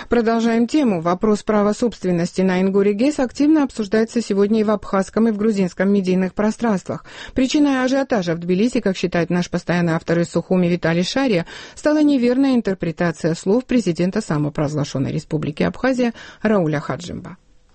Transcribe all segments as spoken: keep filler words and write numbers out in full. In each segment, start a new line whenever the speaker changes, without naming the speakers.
Продолжаем тему. Вопрос права собственности на Ингуре-ГЭС активно обсуждается сегодня и в абхазском, и в грузинском медийных пространствах. Причиной ажиотажа в Тбилиси, как считает наш постоянный автор из Сухуми Виталий Шария, стала неверная интерпретация слов президента самопровозглашенной республики Абхазия Рауля Хаджимба.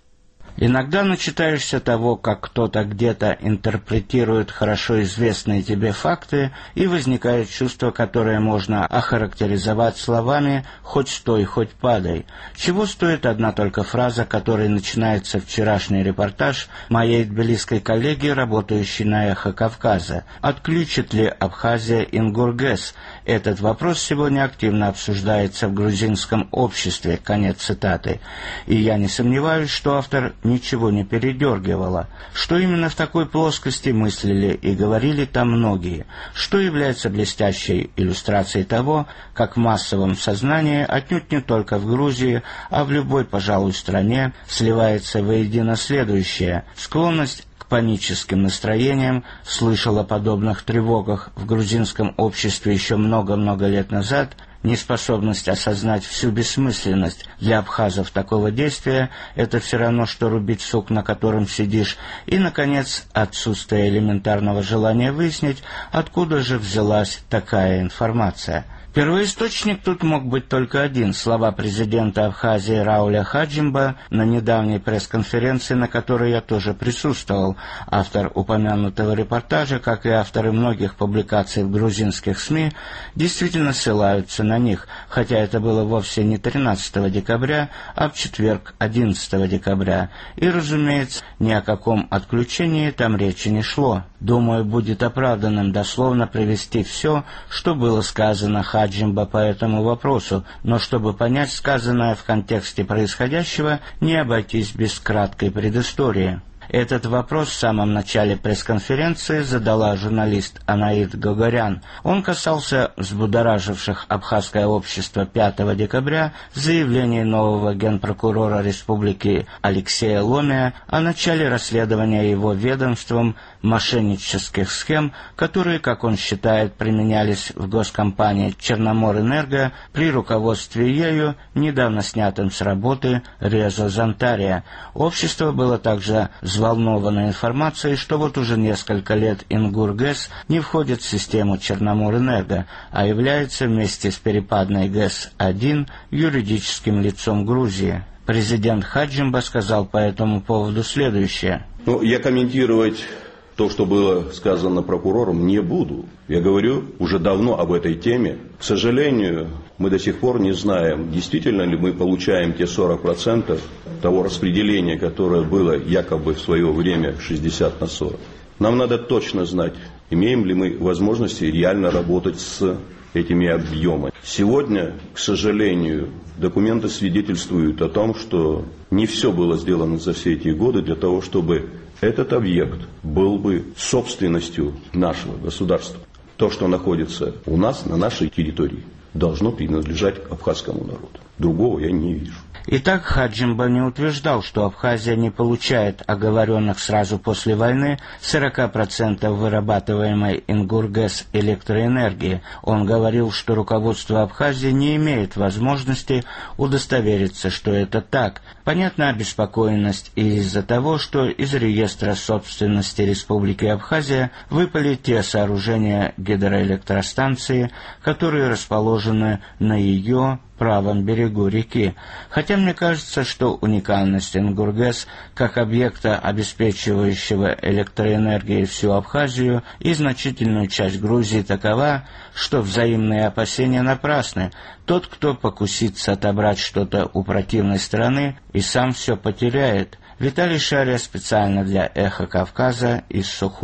Иногда начитаешься того, как кто-то где-то интерпретирует хорошо известные тебе факты, и возникает чувство, которое можно охарактеризовать словами «хоть стой, хоть падай». Чего стоит одна только фраза, которой начинается вчерашний репортаж моей тбилисской коллеги, работающей на «Эхо Кавказа». Отключит ли Абхазия Ингур-ГЭС? Этот вопрос сегодня активно обсуждается в грузинском обществе. Конец цитаты. И я не сомневаюсь, что автор ничего не передергивала, что именно в такой плоскости мыслили и говорили там многие, что является блестящей иллюстрацией того, как в массовом сознании, отнюдь не только в Грузии, а в любой, пожалуй, стране, сливается воедино следующее: склонность к паническим настроениям, слышал о подобных тревогах в грузинском обществе еще много-много лет назад, неспособность осознать всю бессмысленность для абхазов такого действия – это все равно, что рубить сук, на котором сидишь, и, наконец, отсутствие элементарного желания выяснить, откуда же взялась такая информация. Первоисточник тут мог быть только один – слова президента Абхазии Рауля Хаджимба на недавней пресс-конференции, на которой я тоже присутствовал. Автор упомянутого репортажа, как и авторы многих публикаций в грузинских СМИ, действительно ссылаются на них, хотя это было вовсе не тринадцатого декабря, а в четверг одиннадцатого декабря. И, разумеется, ни о каком отключении там речи не шло. Думаю, будет оправданным дословно привести все, что было сказано Хаджимба по этому вопросу, но чтобы понять сказанное в контексте происходящего, не обойтись без краткой предыстории. Этот вопрос в самом начале пресс-конференции задала журналист Анаит Гагарян. Он касался взбудораживших абхазское общество пятого декабря заявлений нового генпрокурора республики Алексея Ломия о начале расследования его ведомством мошеннических схем, которые, как он считает, применялись в госкомпании «Черноморэнерго» при руководстве ею, недавно снятым с работы Резо Зантария. Общество было также взволновано информацией, что вот уже несколько лет Ингур-ГЭС не входит в систему Черноморэнерго, а является вместе с перепадной ГЭС один юридическим лицом Грузии. Президент Хаджимба сказал по этому поводу следующее.
Ну, я комментировать то, что было сказано прокурором, не буду. Я говорю уже давно об этой теме. К сожалению, мы до сих пор не знаем, действительно ли мы получаем те сорок процентов того распределения, которое было якобы в свое время шестьдесят на сорок. Нам надо точно знать, имеем ли мы возможности реально работать с этими объемами. Сегодня, к сожалению, документы свидетельствуют о том, что не все было сделано за все эти годы для того, чтобы этот объект был бы собственностью нашего государства. То, что находится у нас, на нашей территории, должно принадлежать абхазскому народу. Другого я не вижу.
Итак, Хаджимба не утверждал, что Абхазия не получает оговоренных сразу после войны сорок процентов вырабатываемой Ингур-ГЭС электроэнергии. Он говорил, что руководство Абхазии не имеет возможности удостовериться, что это так. Понятна обеспокоенность и из-за того, что из реестра собственности Республики Абхазия выпали те сооружения гидроэлектростанции, которые расположены на ее правом берегу реки. Хотя мне кажется, что уникальность Ингур-ГЭС как объекта, обеспечивающего электроэнергией всю Абхазию и значительную часть Грузии, такова, что взаимные опасения напрасны. Тот, кто покусится отобрать что-то у противной стороны, и сам все потеряет. Виталий Шария специально для «Эхо Кавказа» из Сухуми.